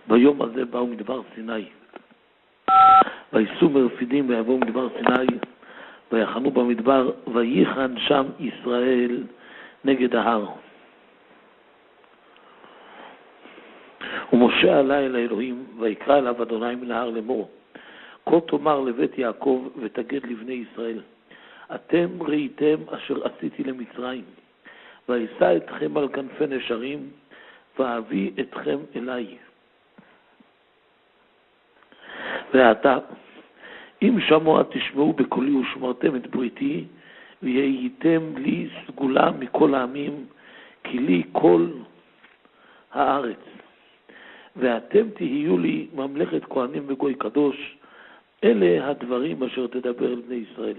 ביום הזה באו מדבר סיני. ויסעו מרפידים ויבואו מדבר סיני, ויחנו במדבר, וייחן שם ישראל נגד ההר. ומשה עלה אל האלוהים, ויקרא אליו אדוני מן ההר לאמור, כה תאמר לבית יעקב ותגד לבני ישראל, אתם ראיתם אשר עשיתי למצרים, ואשא אתכם על כנפי נשרים, ואביא אתכם אליי. ועתה, אם שמוע תשמעו בקולי ושמרתם את בריתי, והייתם לי סגולה מכל העמים, כי לי כל הארץ. ואתם תהיו לי ממלכת כהנים וגוי קדוש, אלה הדברים אשר תדבר אל בני ישראל.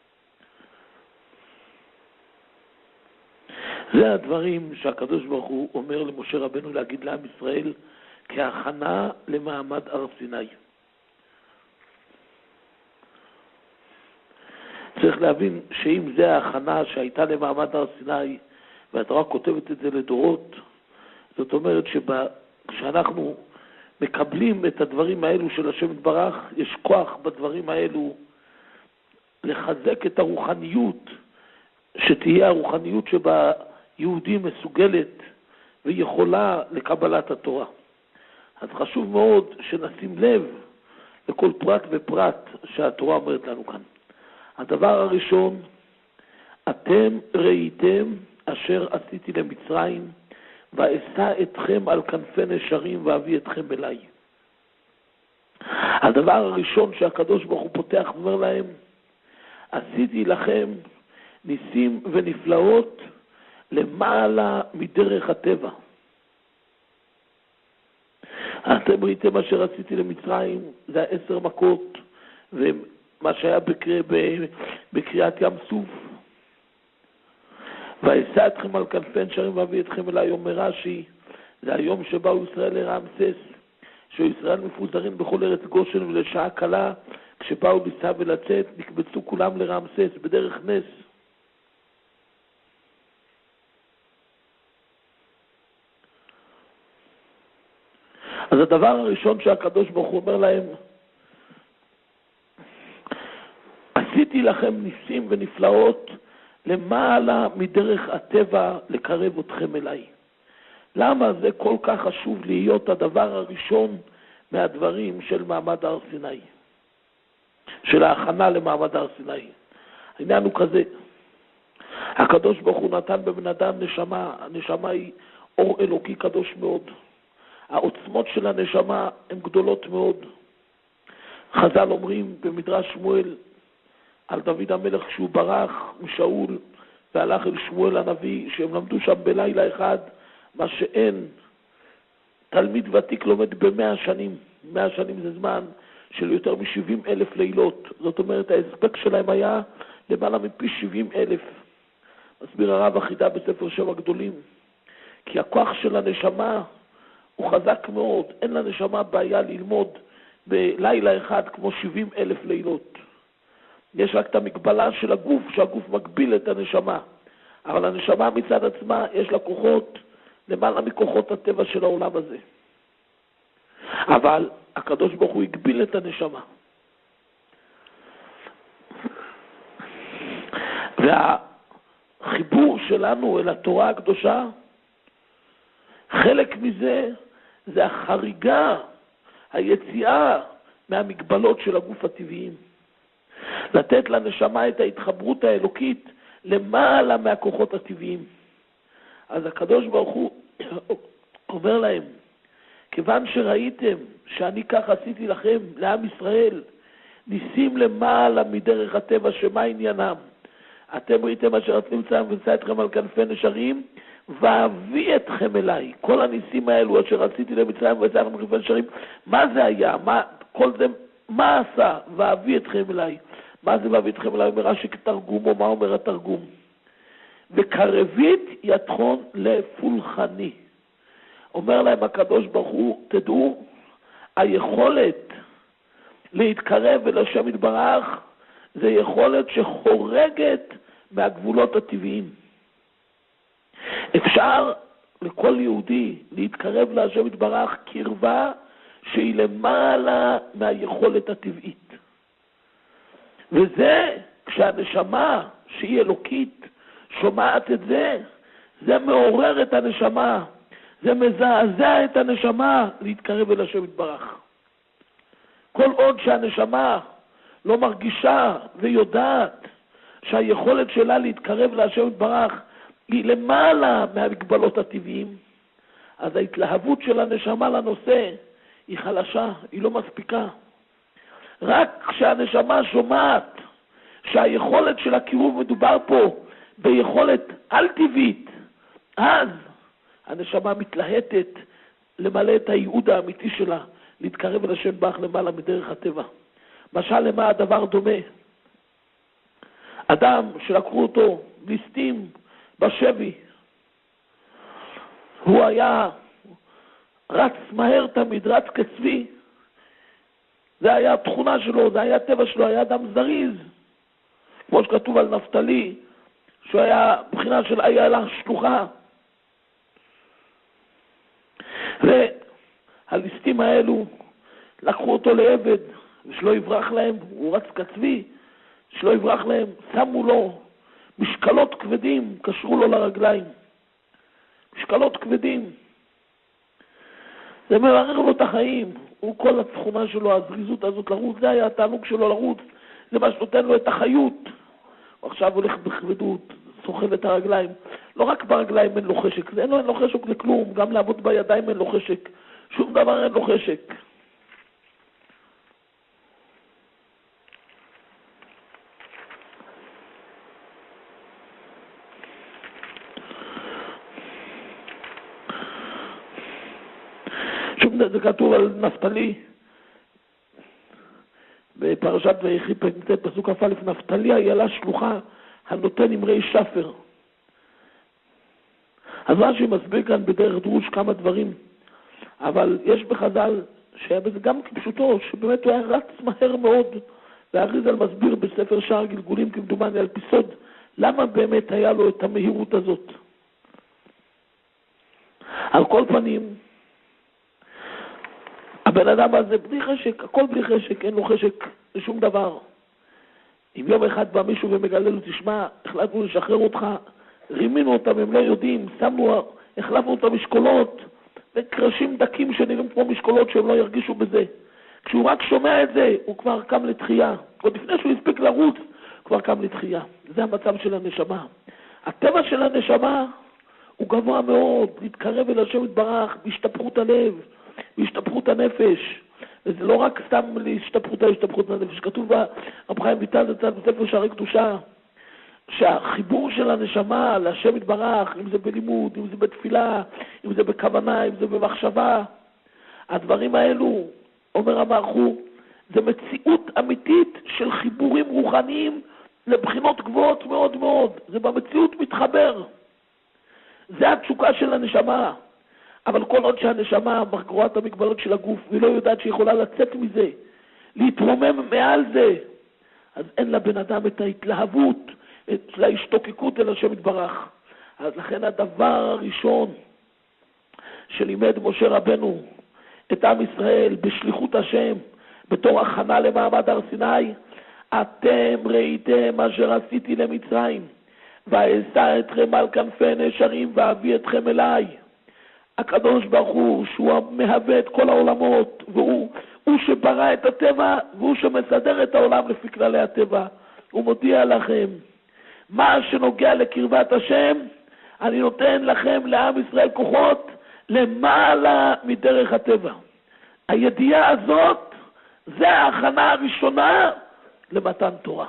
זה הדברים שהקדוש ברוך הוא אומר למשה רבנו להגיד לעם ישראל כהכנה למעמד הר סיני. צריך להבין שאם זה ההכנה שהייתה למעמד הר סיני, והתורה כותבת את זה לדורות, זאת אומרת כשאנחנו מקבלים את הדברים האלו של השם יתברך, יש כוח בדברים האלו לחזק את הרוחניות, שתהיה הרוחניות שבה יהודי מסוגלת ויכולה לקבלת התורה. אז חשוב מאוד שנשים לב לכל פרט ופרט שהתורה אומרת לנו כאן. הדבר הראשון, אתם ראיתם אשר עשיתי למצרים, ואשא אתכם על כנפי נשרים ואביא אתכם אליי. הדבר הראשון שהקדוש ברוך הוא פותח ואומר להם, עשיתי לכם ניסים ונפלאות למעלה מדרך הטבע. אתם ראיתם אשר עשיתי למצרים, זה 10 מכות, ומה שהיה בקריאת ים סוף. ואשא אתכם על כנפי נשרים ואביא אתכם אליי, אומר רש"י, זה היום שבאו ישראל לרעמסס, שישראל מפוזרים בכל ארץ גושן, ולשעה קלה, כשבאו לנסוע ולצאת, נקבצו כולם לרעמסס בדרך נס. אז הדבר הראשון שהקדוש ברוך הוא אומר להם, עשיתי לכם ניסים ונפלאות למעלה מדרך הטבע לקרב אתכם אליי. למה זה כל כך חשוב להיות הדבר הראשון מהדברים של מעמד הר סיני, של ההכנה למעמד הר סיני? העניין הוא כזה, הקדוש ברוך הוא נתן בבן אדם נשמה, הנשמה היא אור אלוקי קדוש מאוד. העוצמות של הנשמה הן גדולות מאוד. חז"ל אומרים במדרש שמואל על דוד המלך שהוא ברח משאול והלך אל שמואל הנביא, שהם למדו שם בלילה אחד מה שאין תלמיד ותיק לומד ב100 שנים. 100 שנים זה זמן של יותר מ70,000 לילות. זאת אומרת ההספק שלהם היה למעלה מפי 70,000. מסביר הרב החידה בספר שם הגדולים, כי הכוח של הנשמה הוא חזק מאוד. אין לנשמה בעיה ללמוד בלילה אחד כמו 70,000 לילות. יש רק את המגבלה של הגוף, שהגוף מגביל את הנשמה. אבל הנשמה מצד עצמה יש לה כוחות למעלה מכוחות הטבע של העולם הזה. אבל הקדוש ברוך הוא הגביל את הנשמה. והחיבור שלנו אל התורה הקדושה, חלק מזה זה החריגה, היציאה מהמגבלות של הגוף הטבעיים. לתת לנשמה את ההתחברות האלוקית למעלה מהכוחות הטבעיים. אז הקדוש ברוך הוא אומר להם, כיוון שראיתם שאני כך עשיתי לכם, לעם ישראל, ניסים למעלה מדרך הטבע, שמה עניינם? אתם ראיתם אשר עשיתי למצרים ואשא אתכם על כנפי נשרים, ואביא אתכם אליי. כל הניסים האלו אשר עשיתי למצרים ואשא אתכם על כנפי נשרים, מה זה היה? כל זה, מה עשה? ואביא אתכם אליי. מה זה ואביא אתכם אליי? אומר רש"י כתרגומו, מה אומר התרגום? וקרבית יתחון לפולחני. אומר להם הקדוש ברוך הוא, תדעו, היכולת להתקרב אל השם יתברך, זה יכולת שחורגת מהגבולות הטבעיים. אפשר לכל יהודי להתקרב להשם יתברך קרבה שהיא למעלה מהיכולת הטבעית. וזה, כשהנשמה שהיא אלוקית שומעת את זה, זה מעורר את הנשמה, זה מזעזע את הנשמה להתקרב אל השם יתברך. כל עוד שהנשמה לא מרגישה ויודעת שהיכולת שלה להתקרב להשם יתברך היא למעלה מהמגבלות הטבעיים, אז ההתלהבות של הנשמה לנושא היא חלשה, היא לא מספיקה. רק כשהנשמה שומעת שהיכולת של הקירוב מדובר פה ביכולת על-טבעית, אז הנשמה מתלהטת למלא את הייעוד האמיתי שלה, להתקרב אל השם יתברך למעלה מדרך הטבע. משל למה הדבר דומה? אדם שלקחו אותו ליסטים בשבי, הוא היה רץ מהר תמיד, רץ כצבי, זה היה התכונה שלו, זה היה הטבע שלו, היה אדם זריז, כמו שכתוב על נפתלי, שהוא היה בחינה של איילה שלוחה. והליסטים האלו לקחו אותו לעבד, ושלא יברח להם, הוא רץ כצבי, שלא יברח להם, שמו לו משקלות כבדים, קשרו לו לרגליים. משקלות כבדים. זה מערער לו את החיים. הוא כל התכונה שלו, הזריזות הזאת לרוץ, זה היה התענוג שלו לרוץ, זה מה שנותן לו את החיות. הוא עכשיו הולך בכבדות, סוחב את הרגליים. לא רק ברגליים אין לו חשק, אין לו חשק לכלום, גם לעבוד בידיים אין לו חשק. שום דבר אין לו חשק. זה כתוב על נפתלי בפרשת ויחי פסוק כ"א, נפתלי איילה שלוחה הנותן אמרי שפר. אז רש"י מסביר כאן בדרך דרוש כמה דברים, אבל יש בחז"ל שהיה בזה גם כפשוטו, שבאמת הוא היה רץ מהר מאוד, והאריז"ל מסביר בספר שער גלגולים כמדומני על פי סוד למה באמת היה לו את המהירות הזאת. על כל פנים, הבן אדם הזה בלי חשק, הכל בלי חשק, אין לו חשק לשום דבר. אם יום אחד בא מישהו ומגלה לו, תשמע, החלטנו לשחרר אותך, רימינו אותם, הם לא יודעים, החלפנו אותם משקולות, וקרשים דקים שנראים כמו משקולות שהם לא ירגישו בזה. כשהוא רק שומע את זה, הוא כבר קם לתחייה. עוד לפני שהוא הספיק לרוץ, כבר קם לתחייה. זה המצב של הנשמה. הטבע של הנשמה הוא גבוה מאוד, להתקרב אל השם יתברך, בהשתפכות הלב, בהשתפכות הנפש. וזה לא רק סתם להשתפכות הנפש. כתוב רב חיים ויטל זצ"ל בספר שערי קדושה, שהחיבור של הנשמה להשם יתברך, אם זה בלימוד, אם זה בתפילה, אם זה בכוונה, אם זה במחשבה, הדברים האלו, אומר המערכו, זה מציאות אמיתית של חיבורים רוחניים לבחינות גבוהות מאוד מאוד. זה במציאות מתחבר. זה התשוקה של הנשמה. אבל כל עוד שהנשמה גרועה את המגבלות של הגוף, והיא לא יודעת שהיא יכולה לצאת מזה, להתרומם מעל זה, אז אין לבן אדם את ההתלהבות, את ההשתוקקות אל השם יתברך. אז לכן הדבר הראשון שלימד משה רבנו את עם ישראל בשליחות השם, בתור הכנה למעמד הר סיני, אתם ראיתם אשר עשיתי למצרים, ואשא אתכם על כנפי נשרים ואביא אתכם אליי. הקדוש ברוך הוא, שהוא מהווה את כל העולמות, והוא שברא את הטבע, והוא שמסדר את העולם לפי כללי הטבע. הוא מודיע לכם, מה שנוגע לקרבת השם, אני נותן לכם לעם ישראל כוחות למעלה מדרך הטבע. הידיעה הזאת, זה ההכנה הראשונה למתן תורה.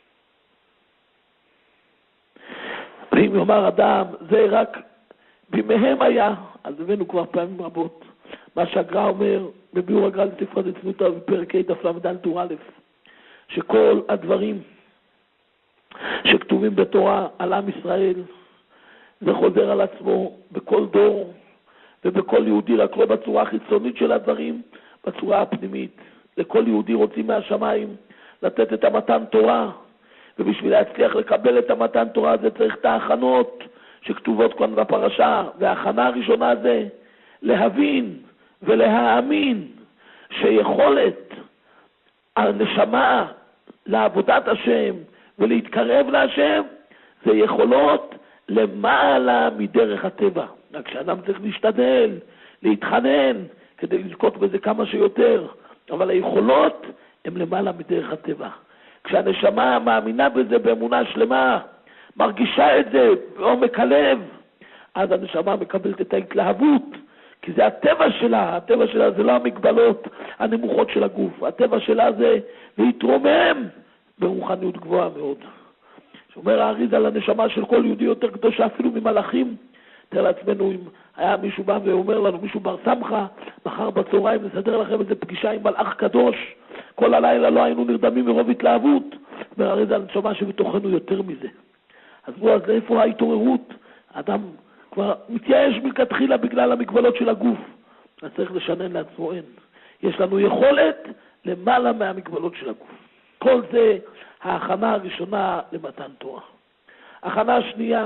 ואם יאמר אדם, זה רק בימיהם היה, אז הבאנו כבר פעמים רבות, מה שהגר"א אומר בביאור הגר"א לספר דצניותא בפרק ה' דף ל"ד טור א', שכל הדברים שכתובים בתורה על עם ישראל, זה חוזר על עצמו בכל דור ובכל יהודי, רק לא בצורה החיצונית של הדברים, בצורה הפנימית. לכל יהודי רוצים מהשמיים לתת את המתן תורה, ובשביל להצליח לקבל את המתן תורה הזה צריך את ההכנות שכתובות כאן בפרשה. וההכנה הראשונה זה להבין ולהאמין שיכולת הנשמה לעבודת השם ולהתקרב להשם, זה יכולות למעלה מדרך הטבע. רק שאדם צריך להשתדל, להתחנן, כדי לזכות בזה כמה שיותר, אבל היכולות הן למעלה מדרך הטבע. כשהנשמה מאמינה בזה באמונה שלמה, מרגישה את זה בעומק הלב, אז הנשמה מקבלת את ההתלהבות, כי זה הטבע שלה. הטבע שלה זה לא המגבלות הנמוכות של הגוף, הטבע שלה זה להתרומם ברוחניות גבוהה מאוד. שאומר האריז על הנשמה של כל יהודי יותר קדושה אפילו ממלאכים. תראה לעצמנו, אם היה מישהו בא ואומר לנו, מישהו בר סמכה, מחר בצהריים נסדר לכם איזה פגישה עם מלאך קדוש, כל הלילה לא היינו נרדמים מרוב התלהבות. אומר האריז על הנשמה שבתוכנו יותר מזה. אז איפה ההתעוררות? האדם כבר מתייאש מלכתחילה בגלל המגבלות של הגוף. אז צריך לשנן לעצמו אין. יש לנו יכולת למעלה מהמגבלות של הגוף. כל זה ההכנה הראשונה למתן תורה. הכנה השנייה,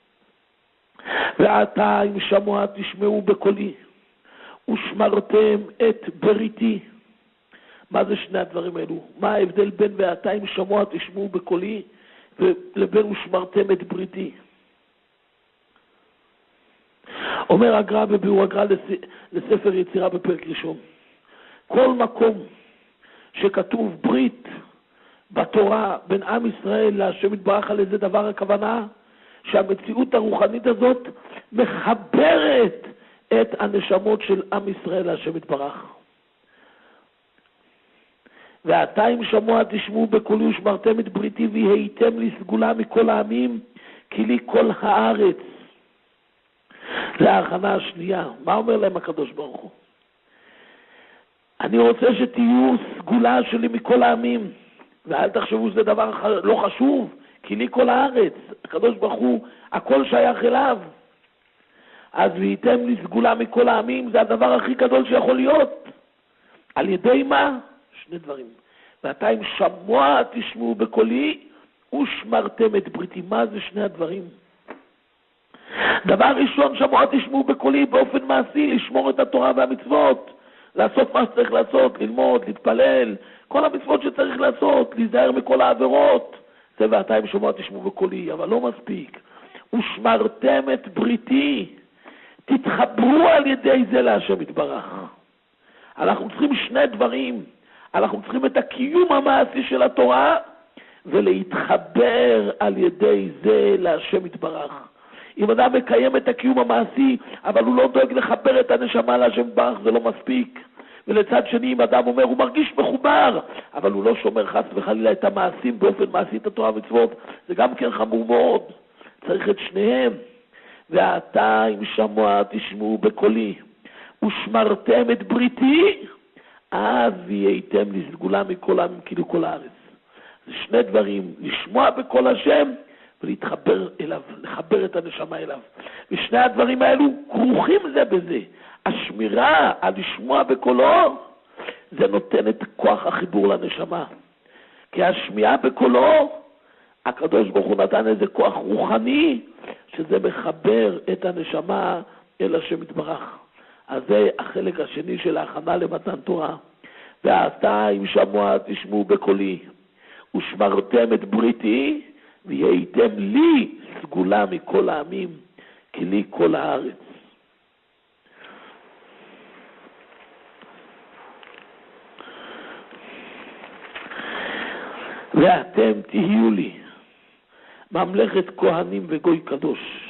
ועתה אם שמוע תשמעו בקולי ושמרתם את בריתי. מה זה שני הדברים האלו? מה ההבדל בין ועתה אם שמוע תשמעו בקולי ולבין ושמרתם את בריתי? אומר הגר"א בביאור הגר"א לספר יצירה בפרק ראשון, כל מקום שכתוב ברית בתורה בין עם ישראל להשם יתברך, על איזה דבר הכוונה? שהמציאות הרוחנית הזאת מחברת את הנשמות של עם ישראל להשם יתברך. ועתה אם שמוע תשמעו בקולי ושמרתם את בריתי והייתם לי סגולה מכל העמים כי לי כל הארץ. זה ההכנה השנייה. מה אומר להם הקדוש ברוך הוא? אני רוצה שתהיו סגולה שלי מכל העמים, ואל תחשבו שזה דבר לא חשוב, כי לי כל הארץ. הקדוש ברוך הוא, הכל שייך אליו. אז והייתם לי סגולה מכל העמים, זה הדבר הכי גדול שיכול להיות. על ידי מה? שני דברים. ועתה אם שמוע תשמעו בקולי ושמרתם את בריתי. מה זה שני הדברים? דבר ראשון, שמוע תשמעו בקולי באופן מעשי, לשמור את התורה והמצוות, לעשות מה שצריך לעשות, ללמוד, להתפלל, כל המצוות שצריך לעשות, להיזהר מכל העבירות. זה ועתה אם שמוע תשמעו בקולי, אבל לא מספיק. ושמרתם את בריתי, תתחברו על ידי זה להשם יתברך. אנחנו צריכים שני דברים. אנחנו צריכים את הקיום המעשי של התורה, ולהתחבר על ידי זה להשם יתברך. אם אדם מקיים את הקיום המעשי, אבל הוא לא דואג לחבר את הנשמה להשם יתברך, זה לא מספיק. ולצד שני, אם אדם אומר, הוא מרגיש מחובר, אבל הוא לא שומר חס וחלילה את המעשים באופן מעשי, את התורה והמצוות, זה גם כן חמור מאוד. צריך את שניהם. ועתה אם שמוע תשמעו בקולי ושמרתם את בריתי, אז והייתם לי סגולה מכל העמים כאילו כל הארץ. זה שני דברים, לשמוע בקול השם ולהתחבר אליו, לחבר את הנשמה אליו. ושני הדברים האלו כרוכים זה בזה. השמירה על לשמוע בקולו, זה נותן את כוח החיבור לנשמה. כי השמיעה בקולו, הקדוש ברוך הוא נתן איזה כוח רוחני, שזה מחבר את הנשמה אל השם יתברך. אז זה החלק השני של ההכנה למתן תורה. ועתה אם שמוע תשמעו בקולי ושמרתם את בריתי והייתם לי סגולה מכל העמים כי לי כל הארץ. ואתם תהיו לי ממלכת כהנים וגוי קדוש.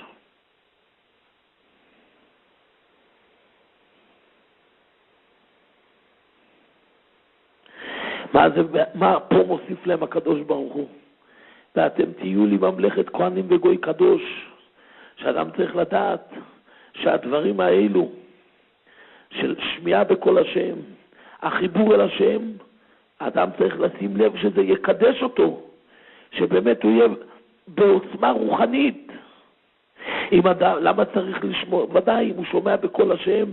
מה פה מוסיף להם הקדוש ברוך הוא? ואתם תהיו לי ממלכת כהנים וגוי קדוש. שאדם צריך לדעת שהדברים האלו של שמיעה בקול השם, החיבור אל השם, האדם צריך לשים לב שזה יקדש אותו, שבאמת הוא יהיה בעוצמה רוחנית. למה צריך לשמוע? ודאי, אם הוא שומע בקול השם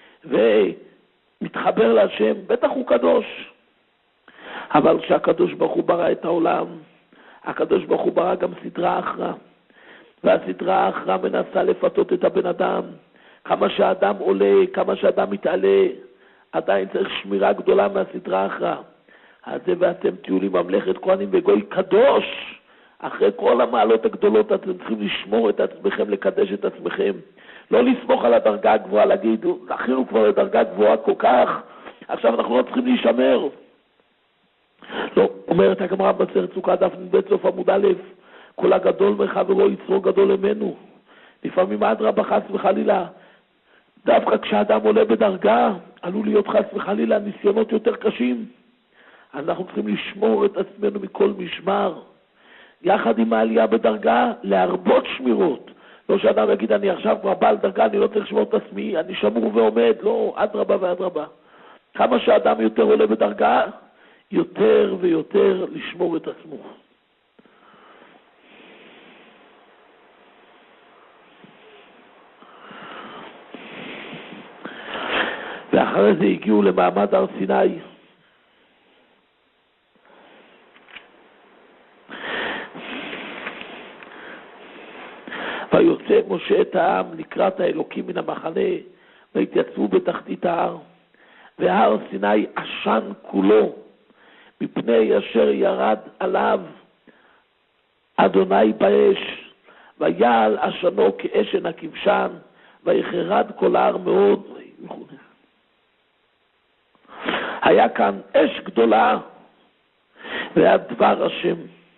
ומתחבר להשם, בטח הוא קדוש. אבל כשהקדוש ברוך הוא ברא את העולם, הקדוש ברוך הוא ברא גם סדרה אחרא, והסדרה האחרא מנסה לפתות את הבן אדם. כמה שהאדם עולה, כמה שהאדם מתעלה, עדיין צריך שמירה גדולה מהסדרה אחרא. אז זה ואתם תהיו לי ממלכת כהנים וגוי קדוש. אחרי כל המעלות הגדולות אתם צריכים לשמור את עצמכם, לקדש את עצמכם. לא לסמוך על הדרגה הגבוהה, להגיד, זכינו כבר לדרגה גבוהה כל כך, עכשיו אנחנו לא צריכים להישמר. לא, אומרת הגמרא במסכת סוכה דף נ"ב סוף עמוד א', כל הגדול מחברו יצרו גדול ממנו. לפעמים אדרבה חס וחלילה, דווקא כשאדם עולה בדרגה, עלול להיות חס וחלילה ניסיונות יותר קשים. אז אנחנו צריכים לשמור את עצמנו מכל משמר. יחד עם העלייה בדרגה, להרבות שמירות. לא שאדם יגיד, אני עכשיו כבר בעל דרגה, אני לא צריך לשמור את עצמי, אני שמור ועומד. לא, אדרבה ואדרבה. כמה שאדם יותר עולה בדרגה, יותר ויותר לשמור את עצמו. ואחרי זה הגיעו למעמד הר סיני. ויוצא משה את העם לקראת האלוקים מן המחנה, והתייצבו בתחתית ההר. והר סיני עשן כולו, מפני אשר ירד עליו אדוני באש, ויעל עשנו כאשן הכבשן, ויחרד כל ההר מאוד. היה כאן אש גדולה, והיה דבר השם.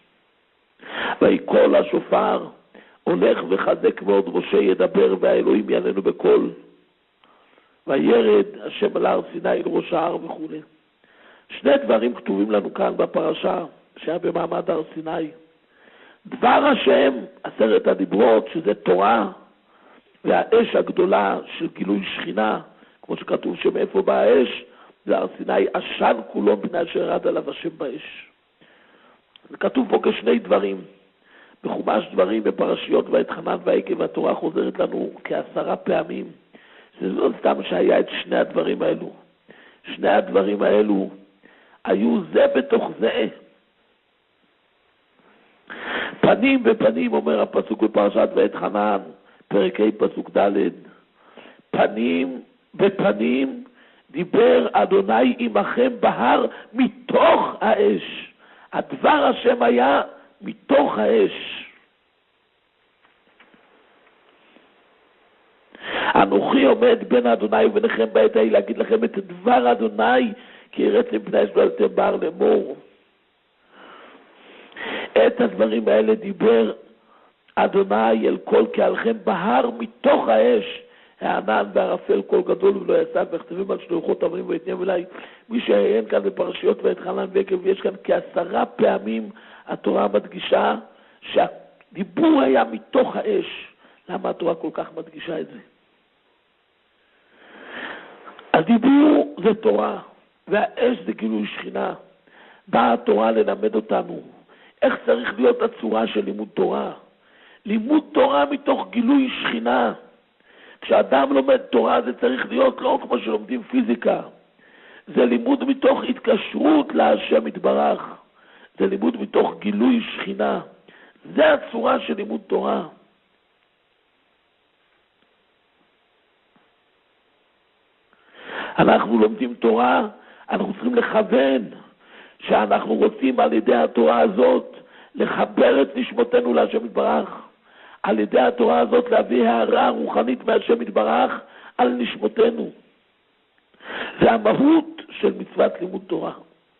ויקול השופר, הולך וחזק מאוד משה ידבר, והאלוהים יעננו בקול. וירד השם על הר סיני אל ראש ההר וכו'. שני דברים כתובים לנו כאן בפרשה שהיה במעמד הר סיני. דבר השם, 10 הדיברות, שזה תורה, והאש הגדולה של גילוי שכינה, כמו שכתוב שמאיפה באה האש, זה הר סיני עשן כולו מפני אשר ירד עליו השם באש. זה כתוב פה כשני דברים. בחומש דברים, בפרשיות ואתחנן ועקב, התורה חוזרת לנו כ10 פעמים. זה לא סתם שהיה את שני הדברים האלו. שני הדברים האלו היו זה בתוך זה. פנים בפנים, אומר הפסוק בפרשת ואתחנן, פרק ה' פסוק ד', פנים בפנים דיבר אדוני עמכם בהר מתוך האש. הדבר השם היה מתוך האש. אנוכי עומד בין אדוני וביניכם בעת ההיא להגיד לכם את דבר אדוני, כי יראת מפני אש ועלתם בהר לאמור. את הדברים האלה דיבר אדוני אל כל קהלכם בהר מתוך האש, הענן והערפל קול גדול ולא יסף, וכתבים על 2 לוחות עברים ויתנם אליי. מי שעיין כאן בפרשיות ואתחנן ועקב, יש כאן כ10 פעמים התורה מדגישה שהדיבור היה מתוך האש. למה התורה כל כך מדגישה את זה? הדיבור זה תורה, והאש זה גילוי שכינה. באה התורה ללמד אותנו איך צריך להיות הצורה של לימוד תורה. לימוד תורה מתוך גילוי שכינה. כשאדם לומד תורה זה צריך להיות לא כמו שלומדים פיזיקה. זה לימוד מתוך התקשרות להשם יתברך. זה לימוד מתוך גילוי שכינה. זה הצורה של לימוד תורה. אנחנו לומדים תורה, אנחנו צריכים לכוון שאנחנו רוצים על ידי התורה הזאת לחבר את נשמותינו להשם יתברך. על ידי התורה הזאת להביא הערה רוחנית מהשם יתברך על נשמותינו. זה המהות של מצוות לימוד תורה.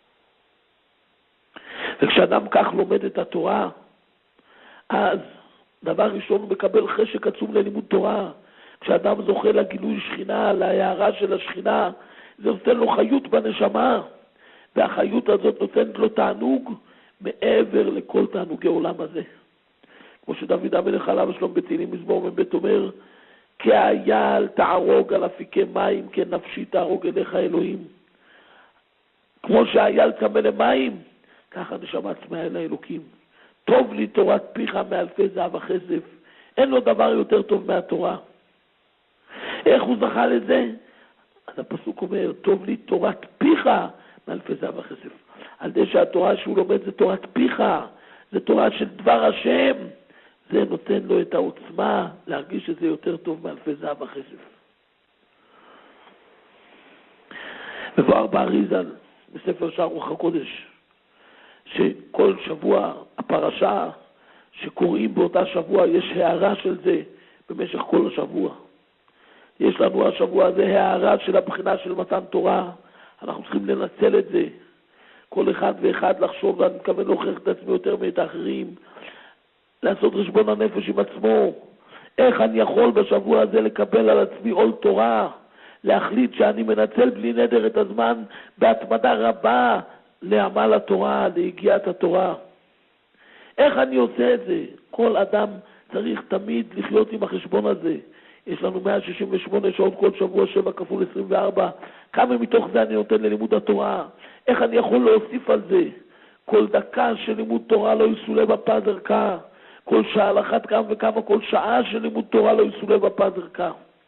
וכשאדם כך לומד את התורה, אז דבר ראשון הוא מקבל חשק עצום ללימוד תורה. כשאדם זוכה לגילוי שכינה, להערה של השכינה, זה נותן לו חיות בנשמה, והחיות הזאת נותנת לו תענוג מעבר לכל תענוגי עולם הזה. כמו שדוד המלך עליו השלום בתהילים מזמור מ"ב אומר, כאייל תערוג על אפיקי מים, כנפשי תערוג אליך אלוהים. כמו שהאייל צמא למים, ככה נשמה צמאה אל האלוקים. טוב לי תורת פיך מאלפי זהב וכסף. אין לו דבר יותר טוב מהתורה. איך הוא זכה לזה? אז הפסוק אומר, טוב לי תורת פיך מאלפי זהב וכסף. על ידי שהתורה שהוא לומד זה תורת פיך, זה תורה של דבר השם, זה נותן לו את העוצמה להרגיש שזה יותר טוב מאלפי זהב וכסף. מבואר באריז"ל, בספר שער רוח הקודש, שכל שבוע הפרשה שקוראים באותה שבוע, יש הערה של זה במשך כל השבוע. יש לנו השבוע הזה הערה של הבחינה של מתן תורה, אנחנו צריכים לנצל את זה. כל אחד ואחד לחשוב, ואני מתכוון להוכיח את עצמי יותר מאת האחרים, לעשות חשבון הנפש עם עצמו. איך אני יכול בשבוע הזה לקבל על עצמי עול תורה, להחליט שאני מנצל בלי נדר את הזמן בהתמדה רבה לעמל התורה, להגיעת התורה. איך אני עושה את זה? כל אדם צריך תמיד לחיות עם החשבון הזה. יש לנו 168 שעות כל שבוע, 7 כפול 24. כמה מתוך זה אני נותן ללימוד התורה? איך אני יכול להוסיף על זה? כל דקה של לימוד תורה לא יסולה בפז ערכה. כל שעה על אחת כמה וכמה, כל שעה של לימוד תורה לא יסולה בפז ערכה.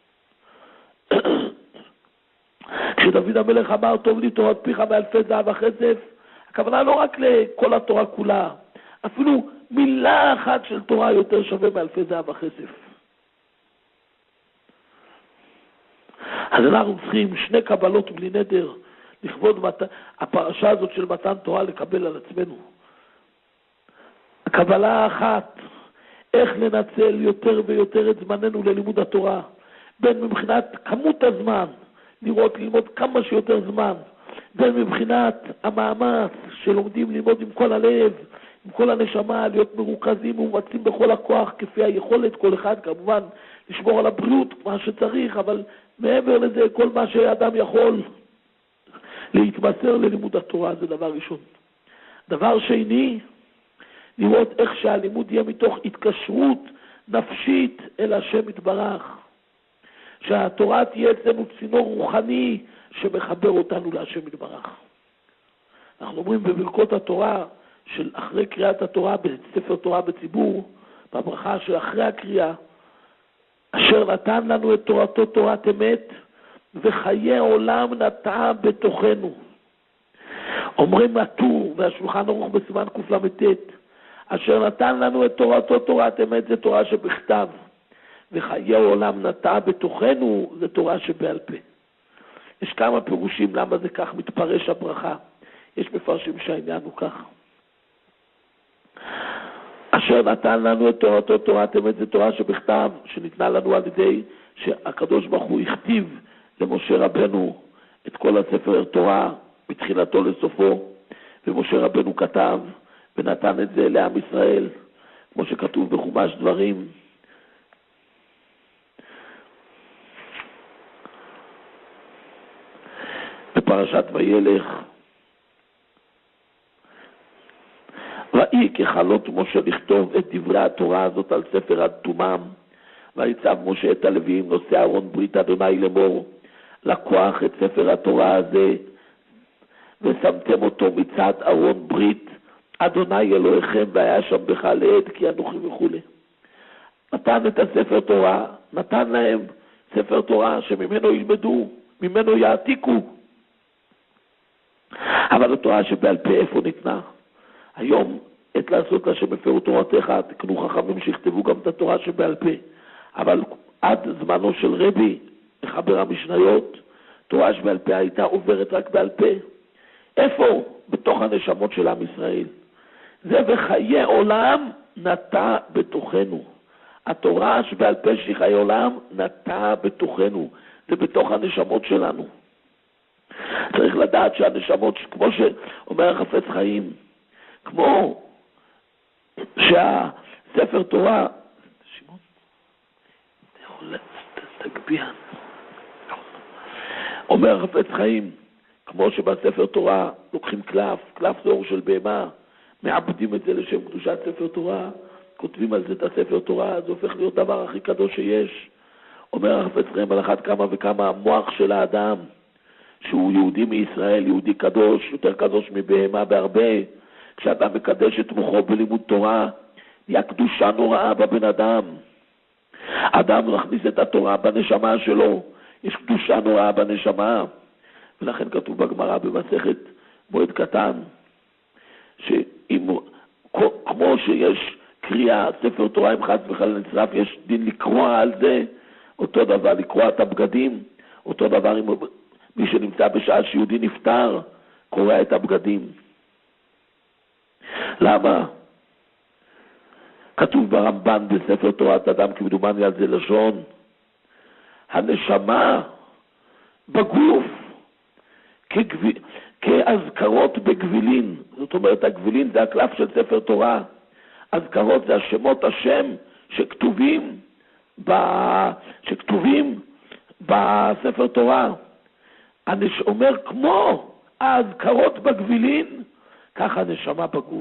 כשדוד המלך אמר, טוב לי תורת פיך מאלפי זהב וכסף, הכוונה לא רק לכל התורה כולה, אפילו מילה אחת של תורה יותר שווה מאלפי זהב וכסף. אז אנחנו צריכים 2 קבלות בלי נדר, לכבוד הפרשה הזאת של מתן תורה לקבל על עצמנו. הקבלה האחת, איך לנצל יותר ויותר את זמננו ללימוד התורה, בין מבחינת כמות הזמן, ללמוד כמה שיותר זמן, בין מבחינת המאמץ שלומדים ללמוד עם כל הלב, עם כל הנשמה, להיות מרוכזים וממצים בכל הכוח כפי היכולת, כל אחד כמובן לשמור על הבריאות מה שצריך, אבל מעבר לזה כל מה שאדם יכול להתמסר ללימוד התורה, זה דבר ראשון. דבר שני, לראות איך שהלימוד יהיה מתוך התקשרות נפשית אל השם יתברך, שהתורה תהיה אצלנו צינור רוחני שמחבר אותנו להשם יתברך. אנחנו אומרים בברכות התורה של אחרי קריאת התורה בספר תורה בציבור, בברכה של אחרי הקריאה, אשר נתן לנו את תורתו תורת אמת וחיי עולם נטע בתוכנו. אומרים הטור והשולחן ערוך בסימן קל"ט, אשר נתן לנו את תורתו תורת אמת, זה תורה שבכתב, וחיי עולם נטע בתוכנו, זה תורה שבעל פה. יש כמה פירושים למה זה כך מתפרש הברכה. יש מפרשים שהעניין הוא כך. אשר נתן לנו את תורתו תורת אמת, זה תורה שבכתב, שניתנה לנו על ידי שהקדוש ברוך הוא הכתיב למשה רבנו את כל הספר תורה בתחילתו לסופו, ומשה רבנו כתב ונתן את זה לעם ישראל, כמו שכתוב בחומש דברים. בפרשת וילך, ראי ככלות משה לכתוב את דברי התורה הזאת על ספר עד תומם, ויצב משה את הלוויים נושא ארון ברית אדוני לאמור, לקוח את ספר התורה הזה ושמתם אותו מצד ארון ברית אדוני אלוהיכם, והיה שם בך לעד כי אנוכי וכו'. נתן את הספר תורה, נתן להם ספר תורה שממנו ילמדו, ממנו יעתיקו. אבל התורה שבעל פה איפה ניתנה? היום עת לעשות לה שמפרו תורתך, תקנו חכמים שיכתבו גם את התורה שבעל פה. אבל עד זמנו של רבי, מחבר המשניות, תורה שבעל פה הייתה עוברת רק בעל פה. איפה? בתוך הנשמות של עם ישראל. זה וחיי עולם נטע בתוכנו. התורה שבעל פה של חיי עולם נטע בתוכנו. זה בתוך הנשמות שלנו. צריך לדעת שהנשמות, כמו שאומר החפץ חיים, כמו שהספר תורה, שמעון, אתה יכול תגביה. אומר החפץ חיים, כמו שבספר תורה לוקחים קלף זור של בהמה, מעבדים את זה לשם קדושת ספר תורה, כותבים על זה את הספר תורה, זה הופך להיות דבר הכי קדוש שיש. אומר החפץ חיים על אחת כמה וכמה, המוח של האדם, שהוא יהודי מישראל, יהודי קדוש, יותר קדוש מבהמה בהרבה, כשאדם מקדש את מוחו בלימוד תורה, נהיה קדושה נוראה בבן אדם. אדם מכניס את התורה בנשמה שלו, יש קדושה נוראה בנשמה. ולכן כתוב בגמרא במסכת מועד קטן, כמו שיש קריאה, ספר תורה עם חס וחלילה נצרף, יש דין לקרוע על זה, אותו דבר לקרוע את הבגדים, אותו דבר עם מי שנמצא בשעה שיהודי נפטר, קורע את הבגדים. למה? כתוב ברמב"ן בספר תורת אדם, כמדומני על זה לשון, הנשמה בגוף כאזכרות בגבילין. זאת אומרת, הגבילין זה הקלף של ספר תורה. אזכרות זה השמות השם שכתובים בספר תורה. אומר כמו האזכרות בגבילין, ככה הנשמה בגוף.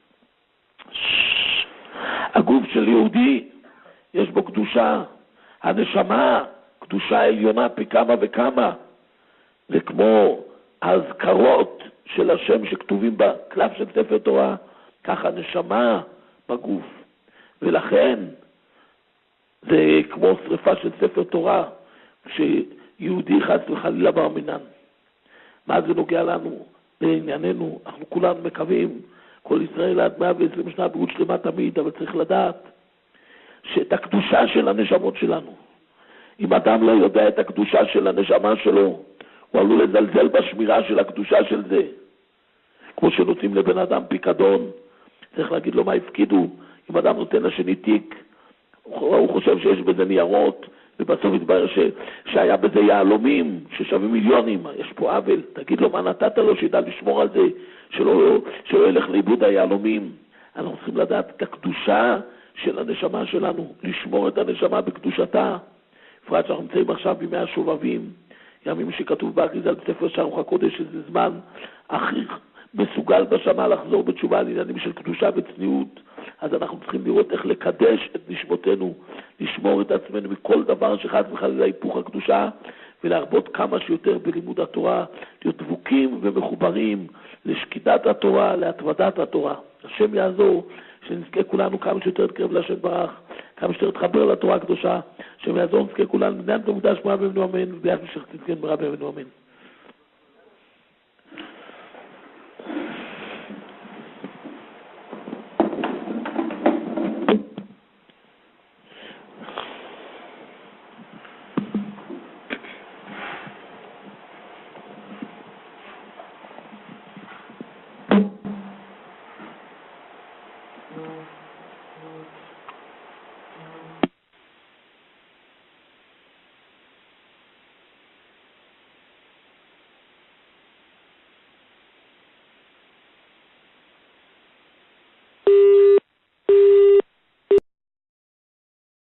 הגוף של יהודי יש בו קדושה, הנשמה קדושה עליונה פי כמה וכמה, וכמו האזכרות של השם שכתובים בקלף של ספר תורה, ככה הנשמה בגוף. ולכן זה כמו שריפה של ספר תורה, כשיהודי חס וחלילה ברמינן. מה זה נוגע לנו? בענייננו, אנחנו כולנו מקווים, כל ישראל עד 120 שנה בריאות שלמה תמיד, אבל צריך לדעת שאת הקדושה של הנשמות שלנו, אם אדם לא יודע את הקדושה של הנשמה שלו, הוא עלול לזלזל בשמירה של הקדושה של זה. כמו שנותנים לבן אדם פיקדון, צריך להגיד לו מה הפקידו. אם אדם נותן לשני תיק, הוא חושב שיש בזה ניירות, ובסוף יתברר שהיה בזה יהלומים ששווים מיליונים. יש פה עוול, תגיד לו מה נתת לו, שידע לשמור על זה, שלא ילך לאיבוד היהלומים. אנחנו צריכים לדעת את הקדושה של הנשמה שלנו, לשמור את הנשמה בקדושתה. בפרט שאנחנו נמצאים עכשיו בימי השובבים, ימים שכתוב באריזה על ספר שערוך הקודש, שזה זמן הכי מסוגל בשמה לחזור בתשובה על עניינים של קדושה וצניעות. אז אנחנו צריכים לראות איך לקדש את נשמותינו, לשמור את עצמנו מכל דבר שחס וחלילה היפוך הקדושה, ולהרבות כמה שיותר בלימוד התורה, להיות דבוקים ומחוברים לשקידת התורה, להתוודת התורה. השם יעזור שנזכה כולנו כמה שיותר להתקרב להשם ברך, כמה שיותר להתחבר לתורה הקדושה, השם יעזור נזכה כולנו בנעם תמודה שמורה בימינו אמן, וביחד נשכח תזכן ברא בימינו אמן.